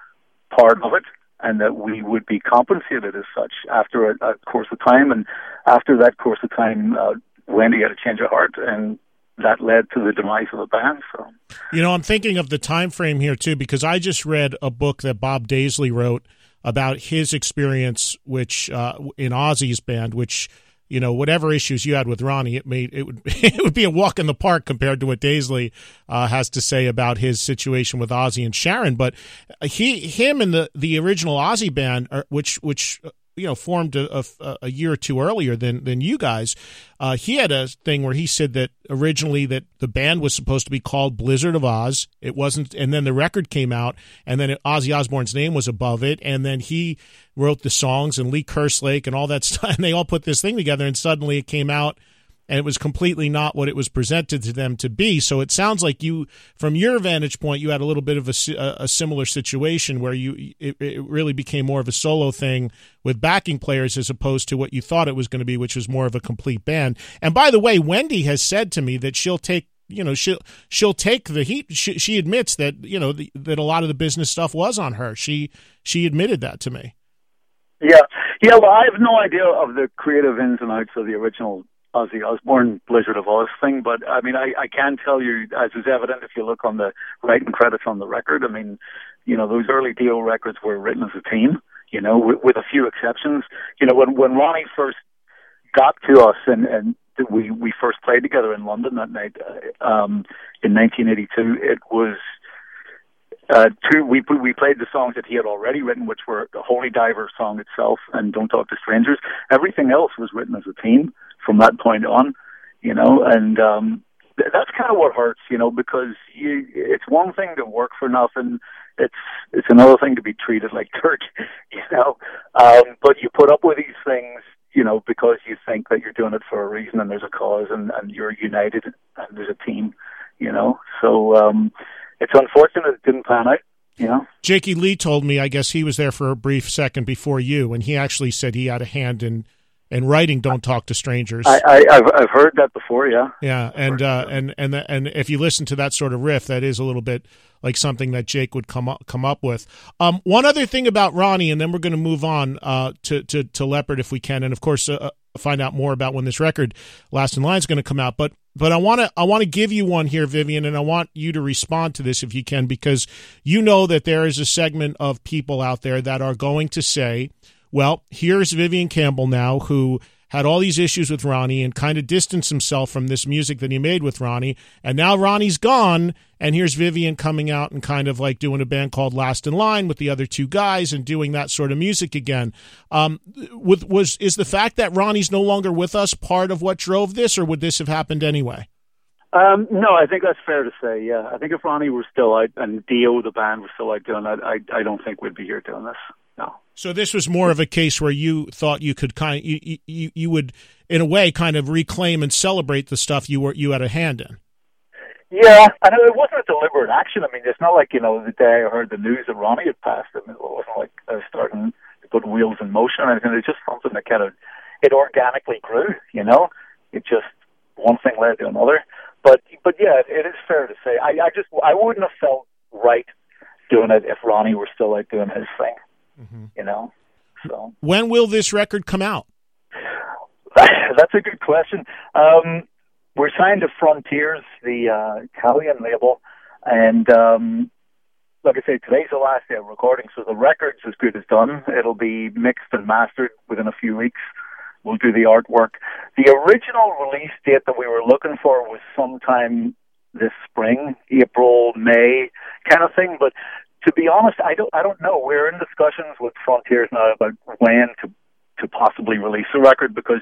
part of it, and that we would be compensated as such after a, a course of time. And after that course of time, uh, Wendy had a change of heart, and that led to the demise of the band. So, you know, I'm thinking of the time frame here too, because I just read a book that Bob Daisley wrote about his experience, which uh, in Ozzy's band, which, you know, whatever issues you had with Ronnie, it made it would it would be a walk in the park compared to what Daisley uh, has to say about his situation with Ozzy and Sharon. But he, him, and the the original Ozzy band, uh, which which you know formed a, a, a year or two earlier than than you guys, uh, he had a thing where he said that originally that the band was supposed to be called Blizzard of Oz. It wasn't, and then the record came out, and then Ozzy Osbourne's name was above it, and then he wrote the songs, and Lee Kerslake and all that stuff, and they all put this thing together, and suddenly it came out, and it was completely not what it was presented to them to be. So it sounds like you, from your vantage point, you had a little bit of a, a similar situation where you it, it really became more of a solo thing with backing players as opposed to what you thought it was going to be, which was more of a complete band. And by the way, Wendy has said to me that she'll take you know she'll she'll take the heat. She, she admits that you know the, that a lot of the business stuff was on her. She she admitted that to me. Yeah, yeah. Well, I have no idea of the creative ins and outs of the original Ozzy Osbourne Blizzard of Oz thing, but I mean, I, I can tell you, as is evident if you look on the writing credits on the record, I mean, you know, those early Dio records were written as a team, you know, with, with a few exceptions. You know, when when Ronnie first got to us and, and we, we first played together in London that night uh, um, in nineteen eighty-two, it was uh, two, we, we played the songs that he had already written, which were the Holy Diver song itself and Don't Talk to Strangers. Everything else was written as a team from that point on, you know, and um, th- that's kind of what hurts, you know, because you, it's one thing to work for nothing. It's it's another thing to be treated like dirt, you know. Um, but you put up with these things, you know, because you think that you're doing it for a reason and there's a cause and, and you're united and there's a team, you know. So um, it's unfortunate it didn't pan out. You know? Jakey Lee told me, I guess he was there for a brief second before you, and he actually said he had a hand in And writing "Don't Talk to Strangers." I, I, I've I've heard that before, yeah. Yeah, and uh, and and the, and if you listen to that sort of riff, that is a little bit like something that Jake would come up come up with. Um, one other thing about Ronnie, and then we're going to move on uh, to to to Leopard if we can, and of course uh, find out more about when this record "Last in Line" is going to come out. But but I want to I want to give you one here, Vivian, and I want you to respond to this if you can, because you know that there is a segment of people out there that are going to say, well, here's Vivian Campbell now, who had all these issues with Ronnie and kind of distanced himself from this music that he made with Ronnie, and now Ronnie's gone, and here's Vivian coming out and kind of like doing a band called Last in Line with the other two guys and doing that sort of music again. Um, with, was is the fact that Ronnie's no longer with us part of what drove this, or would this have happened anyway? Um, no, I think that's fair to say, yeah. I think if Ronnie were still out and Dio, the band, was still out doing that, I, I don't think we'd be here doing this. No. So this was more of a case where you thought you could kind of, you, you you would in a way kind of reclaim and celebrate the stuff you were you had a hand in. Yeah, and it wasn't a deliberate action. I mean, it's not like, you know, the day I heard the news that Ronnie had passed, I mean, it wasn't like I was starting to put wheels in motion or anything. It was just something that kind of, it organically grew, you know. It just, one thing led to another. But but yeah, it, it is fair to say. I, I just, I wouldn't have felt right doing it if Ronnie were still out doing his thing. Mm-hmm. You know, so when will this record come out? That's a good question. Um, we're signed to Frontiers, the uh, Italian label, and um, like I say, today's the last day of recording, so the record's as good as done. It'll be mixed and mastered within a few weeks. We'll do the artwork. The original release date that we were looking for was sometime this spring, April, May kind of thing, but to be honest, honest, I don't I don't know. We're in discussions with Frontiers now about when to to possibly release the record, because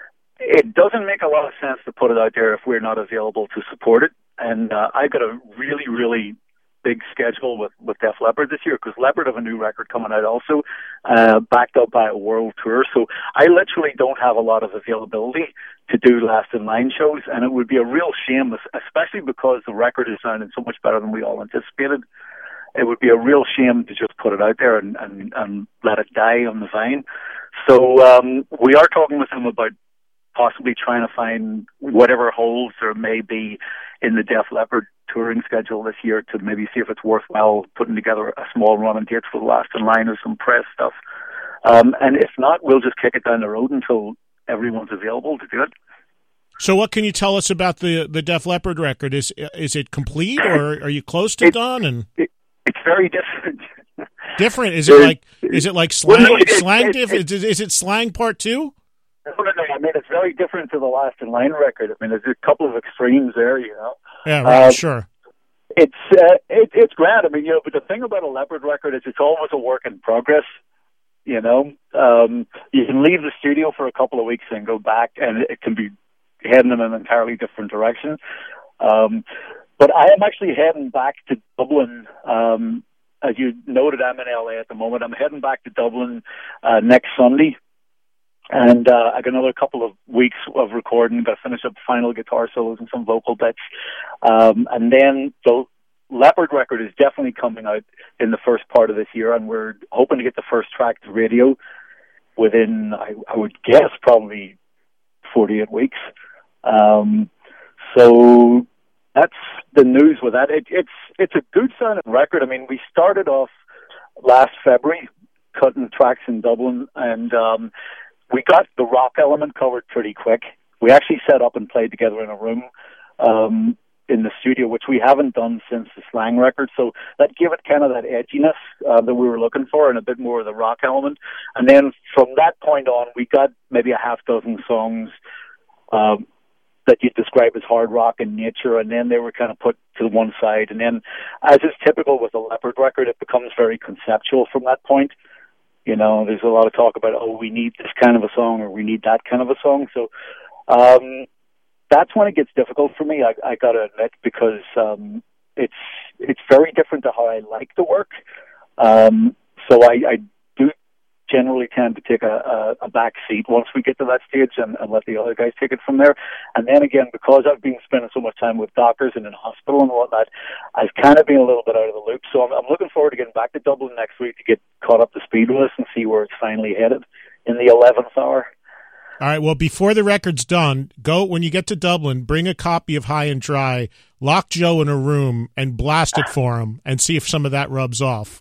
it doesn't make a lot of sense to put it out there if we're not available to support it. And uh, I've got a really, really big schedule with, with Def Leppard this year, because Leppard have a new record coming out also, uh, backed up by a world tour. So I literally don't have a lot of availability to do Last in Line shows, and it would be a real shame, especially because the record is sounding so much better than we all anticipated. It would be a real shame to just put it out there and, and, and let it die on the vine. So um, we are talking with them about possibly trying to find whatever holes there may be in the Def Leppard touring schedule this year to maybe see if it's worthwhile putting together a small run and dates for the Last in Line or some press stuff. Um, and if not, we'll just kick it down the road until everyone's available to do it. So what can you tell us about the the Def Leppard record? Is is it complete, or are you close to it, done? And it, it's very different. Different? Is it like is it like slang? Well, it, slang? It, diff- it, is it slang part two? No, no, no. I mean, it's very different to the Last in Line record. I mean, there's a couple of extremes there, you know. Yeah, right. Uh, sure. It's uh, it, it's grand. I mean, you know, but the thing about a Leppard record is it's always a work in progress. You know, um, you can leave the studio for a couple of weeks and go back, and it can be heading in an entirely different direction. Um, but I am actually heading back to Dublin. Um, as you noted, I'm in L A at the moment. I'm heading back to Dublin uh, next Sunday. And uh, I got another couple of weeks of recording. Got to finish up final guitar solos and some vocal bits. Um, and then the Leppard record is definitely coming out in the first part of this year, and we're hoping to get the first track to radio within, I, I would guess, probably forty-eight weeks. Um, so that's the news with that. It, it's it's a good sounding record. I mean, we started off last February cutting tracks in Dublin, and um, we got the rock element covered pretty quick. We actually set up and played together in a room um, in the studio, which we haven't done since the Slang record. So that gave it kind of that edginess uh, that we were looking for, and a bit more of the rock element. And then from that point on, we got maybe a half dozen songs um, that you'd describe as hard rock in nature, and then they were kind of put to one side. And then, as is typical with the Leppard record, it becomes very conceptual from that point. You know, there's a lot of talk about, oh, we need this kind of a song, or we need that kind of a song. So um, that's when it gets difficult for me, I, I got to admit, because um, it's it's very different to how I like to work. Um, so I, I do generally tend to take a, a, a back seat once we get to that stage, and, and let the other guys take it from there. And then again, because I've been spending so much time with doctors and in hospital and whatnot, I've kind of been a little bit out of the loop. So I'm, I'm looking forward to getting back to Dublin next week to get caught up to speed with us and see where it's finally headed in the eleventh hour. All right, well, before the record's done, go when you get to Dublin, bring a copy of High and Dry, lock Joe in a room, and blast it for him, and see if some of that rubs off.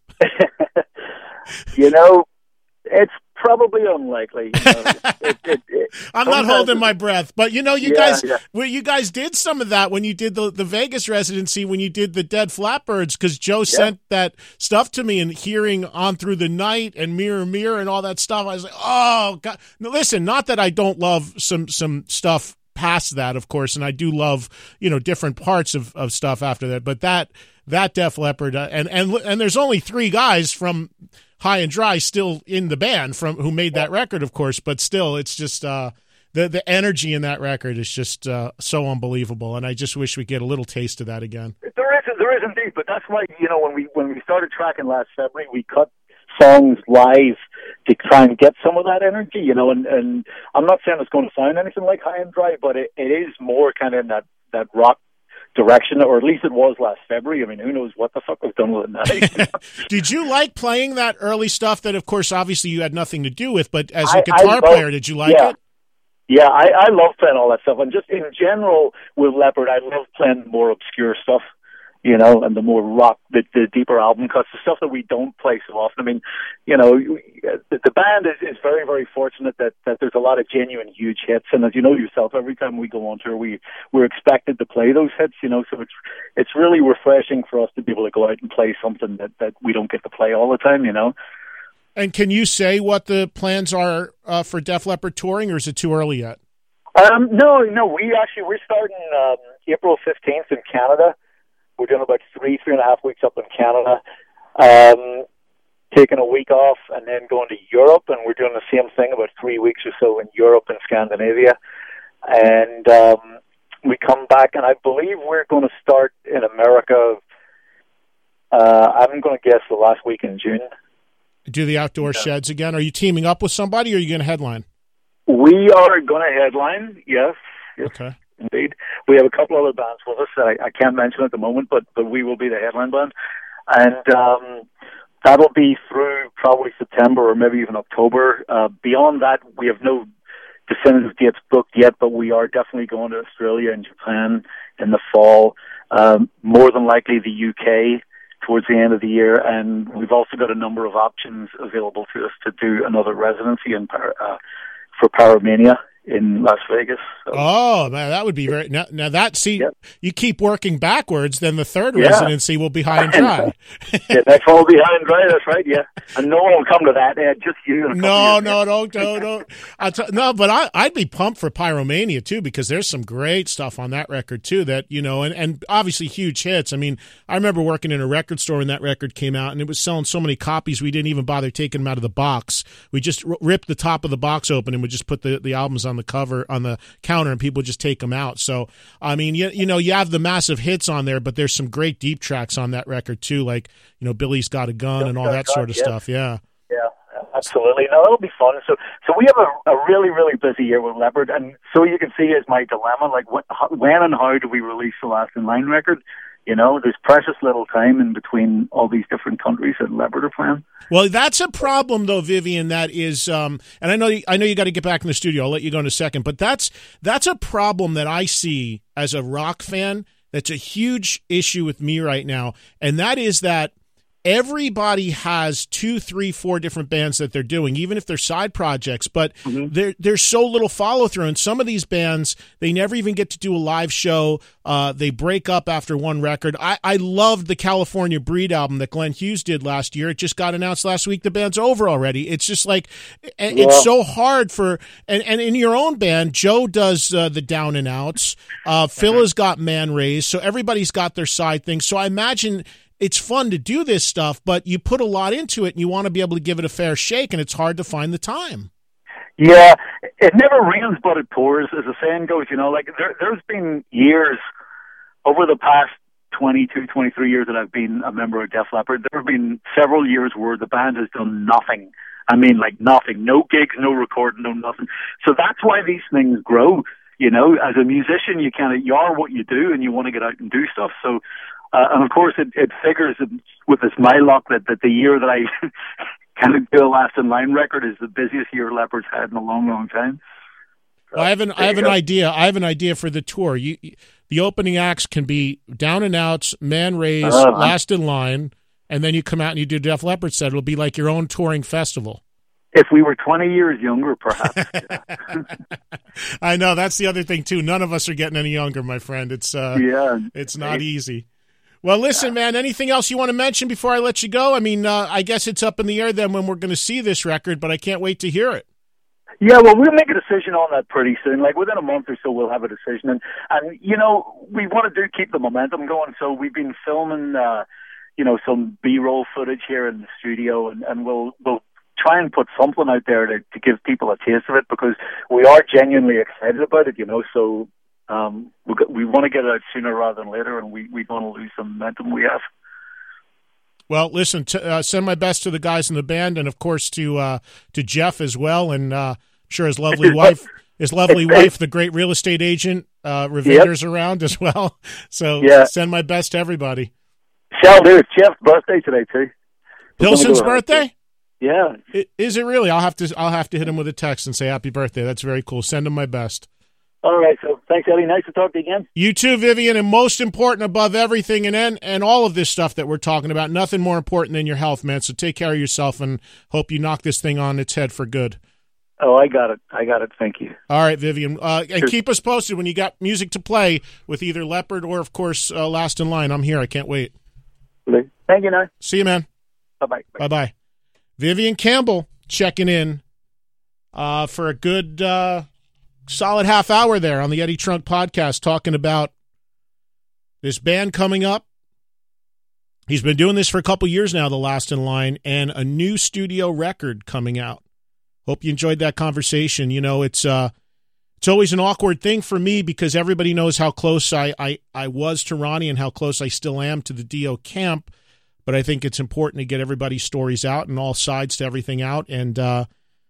You know, it's probably unlikely. You know, it, it, it, I'm not holding my breath, but you know, you yeah, guys, yeah. well, you guys did some of that when you did the, the Vegas residency, when you did the Dead Flatbirds, because Joe yeah. sent that stuff to me, and hearing On Through the Night and Mirror Mirror and all that stuff, I was like, oh God! Now, listen, not that I don't love some some stuff past that, of course, and I do love, you know, different parts of, of stuff after that, but that that Def Leppard, uh, and and and there's only three guys from High and Dry still in the band from who made that record, of course, but still, it's just uh, the the energy in that record is just uh, so unbelievable, and I just wish we get a little taste of that again. There is, there is indeed, but that's why, you know, when we when we started tracking last February, we cut songs live to try and get some of that energy, you know, and, and I'm not saying it's going to sound anything like High and Dry, but it, it is more kind of in that, that rock direction, or at least it was last February. I mean, who knows what the fuck was done with it now. Did you like playing that early stuff that, of course, obviously you had nothing to do with, but as a I, guitar I love, player, did you like yeah. it? Yeah, I, I love playing all that stuff. And just in general with Leppard, I love playing more obscure stuff, you know, and the more rock, the, the deeper album cuts, the stuff that we don't play so often. I mean, you know, the, the band is, is very, very fortunate that, that there's a lot of genuine huge hits. And as you know yourself, every time we go on tour, we, we're expected to play those hits, you know, so it's it's really refreshing for us to be able to go out and play something that, that we don't get to play all the time, you know. And can you say what the plans are uh, for Def Leppard touring, or is it too early yet? Um, no, no, we actually, we're starting um, April fifteenth in Canada. We're doing about three, three and a half weeks up in Canada. Um, taking a week off and then going to Europe, and we're doing the same thing, about three weeks or so in Europe and Scandinavia. And um, we come back, and I believe we're going to start in America. Uh, I'm going to guess the last week in June. Do the outdoor yeah. sheds again? Are you teaming up with somebody, or are you going to headline? We are going to headline, yes. yes okay. Indeed. We have a couple other bands with us that I, I can't mention at the moment, but, but we will be the headline band. And um, that'll be through probably September or maybe even October. Uh, beyond that, we have no definitive dates booked yet, but we are definitely going to Australia and Japan in the fall. Um, more than likely the U K towards the end of the year, and we've also got a number of options available to us to do another residency in uh, for Pyromania in Las Vegas. So. Oh man, that would be very. Now, now that see, yep. you keep working backwards, then the third yeah. residency will be high and dry. yeah, next one will be high and dry. That's right. Yeah, and no one will come to that. Ed, just you. No, no, don't, don't, don't. I t- no, but I, I'd be pumped for Pyromania too, because there's some great stuff on that record too. That you know, and, and obviously huge hits. I mean, I remember working in a record store when that record came out, and it was selling so many copies we didn't even bother taking them out of the box. We just r- ripped the top of the box open and would just put the, the albums on the cover on the counter, and people just take them out. So I mean, you, you know, you have the massive hits on there, but there's some great deep tracks on that record too, like you know Billy's Got a Gun Billy's and all that sort of yeah. stuff. Yeah, yeah, absolutely. No, it'll be fun. So, so we have a, a really, really busy year with Leopard, and so you can see is my dilemma. Like, what, when and how do we release the Last in Line record? You know, there's precious little time in between all these different countries that Leopard are playing. Well, that's a problem, though, Vivian. That is, um, and I know, you, I know you got to get back in the studio. I'll let you go in a second, but that's that's a problem that I see as a rock fan. That's a huge issue with me right now, and that is that everybody has two, three, four different bands that they're doing, even if they're side projects, but mm-hmm. there, there's so little follow-through. And some of these bands, they never even get to do a live show. Uh, they break up after one record. I, I loved the California Breed album that Glenn Hughes did last year. It just got announced last week. The band's over already. It's just like, and yeah. it's so hard for, and, and in your own band, Joe does uh, the down and outs. Uh, Phil mm-hmm. has got Man Raised. So everybody's got their side things. So I imagine it's fun to do this stuff, but you put a lot into it and you want to be able to give it a fair shake, and it's hard to find the time. Yeah, it never rains but it pours, as the saying goes. You know, like there, there's been years over the past twenty-two, twenty-three years that I've been a member of Def Leppard. There have been several years where the band has done nothing. I mean, like nothing. No gigs, no recording, no nothing. So that's why these things grow. You know, as a musician, you kind of, you are what you do and you want to get out and do stuff. So, Uh, and of course, it, it figures with this my luck that, that the year that I kind of do a Last in Line record is the busiest year Leopard's had in a long, long time. So, well, I have an I have an go. idea. I have an idea for the tour. You, the opening acts can be Down and Outs, Man Raised, uh, Last in Line, and then you come out and you do Def Leppard set. It'll be like your own touring festival. If we were twenty years younger, perhaps. I know that's the other thing too. None of us are getting any younger, my friend. It's uh, yeah, it's not easy. Well, listen, man, anything else you want to mention before I let you go? I mean, uh, I guess it's up in the air then when we're going to see this record, but I can't wait to hear it. Yeah, well, we'll make a decision on that pretty soon. Like within a month or so, we'll have a decision. And, and you know, we want to do keep the momentum going. So we've been filming, uh, you know, some B-roll footage here in the studio, and, and we'll we'll try and put something out there to, to give people a taste of it, because we are genuinely excited about it, you know, so... Um, we, we want to get it out sooner rather than later, and we, we don't want to lose the momentum we have. Well, listen, t- uh, send my best to the guys in the band, and of course to uh, to Jeff as well, and uh, I'm sure his lovely wife, his lovely wife, the great real estate agent, uh, Revinder's yep. around as well. So yeah. send my best to everybody. Shall do. It's Jeff's birthday today too. Pilson's birthday? Yeah. It, is it really? I'll have to I'll have to hit him with a text and say happy birthday. That's very cool. Send him my best. All right, so thanks, Eddie. Nice to talk to you again. You too, Vivian, and most important above everything and, and and all of this stuff that we're talking about, nothing more important than your health, man. So take care of yourself and hope you knock this thing on its head for good. Oh, I got it. I got it. Thank you. All right, Vivian. Uh, and sure. Keep us posted when you got music to play with either Leopard or, of course, uh, Last in Line. I'm here. I can't wait. Thank you, now. See you, man. Bye-bye. Bye-bye. Vivian Campbell checking in uh, for a good... Uh, solid half hour there on the Eddie Trunk podcast, talking about this band coming up He's been doing this for a couple years now, The Last in Line, and a new studio record coming out. Hope you enjoyed that conversation. You know, it's uh, it's always an awkward thing for me because everybody knows how close I, I, I was to Ronnie and how close I still am to the Dio camp. But I think it's important to get everybody's stories out and all sides to everything out. And uh,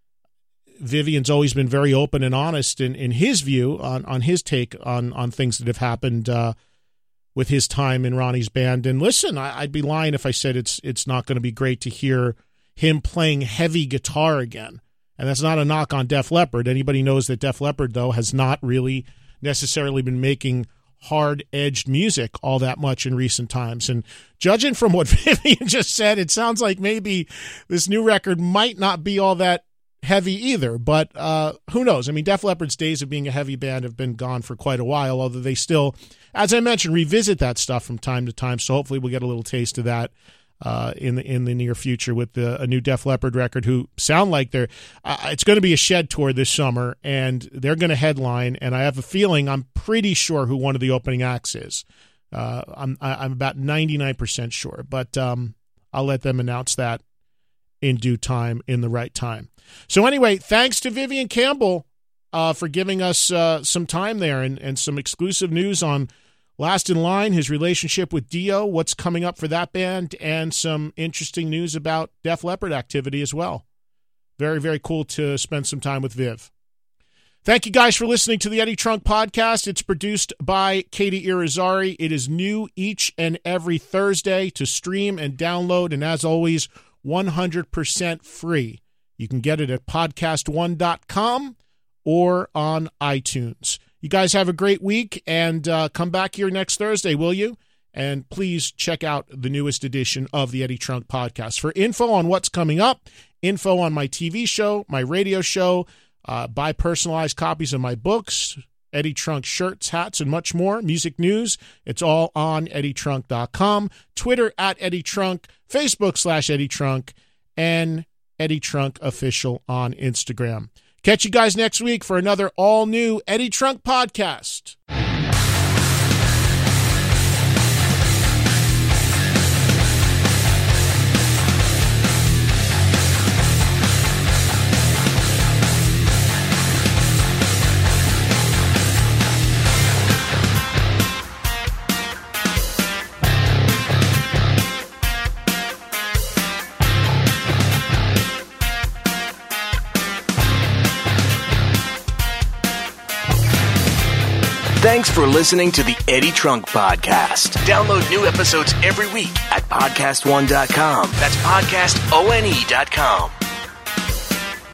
Vivian's always been very open and honest in, in his view on, on his take on, on things that have happened uh, with his time in Ronnie's band. And listen, I, I'd be lying if I said it's it's not going to be great to hear him playing heavy guitar again. And that's not a knock on Def Leppard. Anybody knows that Def Leppard, though, has not really necessarily been making hard-edged music all that much in recent times. And judging from what Vivian just said, it sounds like maybe this new record might not be all that heavy either. But uh, who knows? I mean, Def Leppard's days of being a heavy band have been gone for quite a while, although they still, as I mentioned, revisit that stuff from time to time. So hopefully we'll get a little taste of that Uh, in the in the near future with the, a new Def Leppard record, who sound like they're uh, it's going to be a Shed tour this summer, and they're going to headline. And I have a feeling, I'm pretty sure who one of the opening acts is. Uh, I'm I'm about ninety-nine percent sure, but um, I'll let them announce that in due time, in the right time. So anyway, thanks to Vivian Campbell uh, for giving us uh, some time there and and some exclusive news on Last in Line, his relationship with Dio, what's coming up for that band, and some interesting news about Def Leppard activity as well. Very, very cool to spend some time with Viv. Thank you guys for listening to the Eddie Trunk Podcast. It's produced by Katie Irizarry. It is new each and every Thursday to stream and download, and as always, one hundred percent free. You can get it at podcast one dot com or on iTunes. You guys have a great week, and uh, come back here next Thursday, will you? And please check out the newest edition of the Eddie Trunk Podcast. For info on what's coming up, info on my T V show, my radio show, uh, buy personalized copies of my books, Eddie Trunk shirts, hats, and much more, music news, it's all on eddie trunk dot com, Twitter at Eddie Trunk, Facebook slash Eddie Trunk, and Eddie Trunk Official on Instagram. Catch you guys next week for another all-new Eddie Trunk Podcast. Thanks for listening to the Eddie Trunk Podcast. Download new episodes every week at podcast one dot com. That's podcast one dot com.